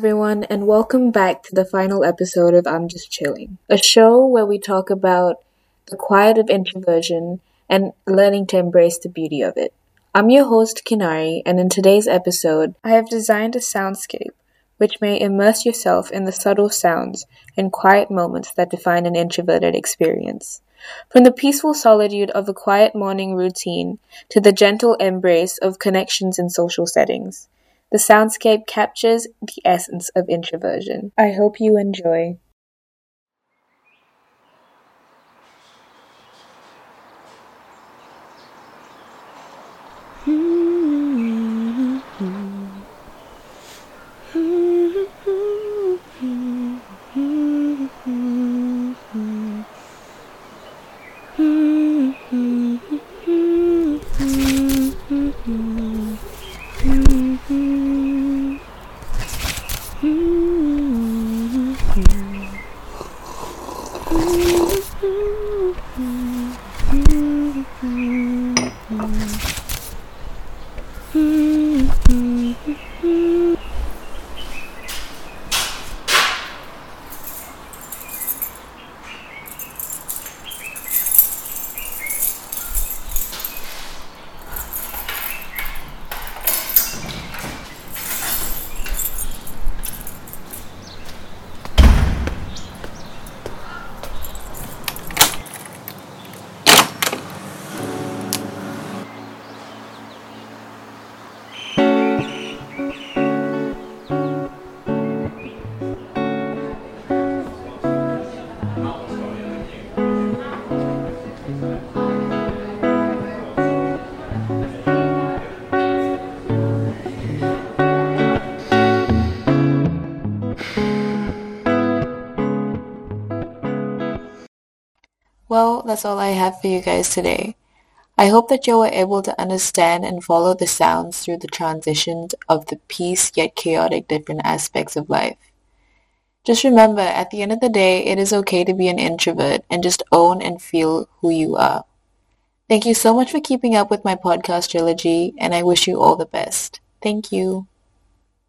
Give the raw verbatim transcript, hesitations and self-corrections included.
everyone, and welcome back to the final episode of I'm Just Chilling, a show where we talk about the quiet of introversion and learning to embrace the beauty of it. I'm your host, Kinari, and in today's episode, I have designed a soundscape which may immerse yourself in the subtle sounds and quiet moments that define an introverted experience. From the peaceful solitude of a quiet morning routine to the gentle embrace of connections in social settings, the soundscape captures the essence of introversion. I hope you enjoy. Well, that's all I have for you guys today. I hope that you were able to understand and follow the sounds through the transitions of the peace yet chaotic different aspects of life. Just remember, at the end of the day, it is okay to be an introvert and just own and feel who you are. Thank you so much for keeping up with my podcast trilogy, and I wish you all the best. Thank you.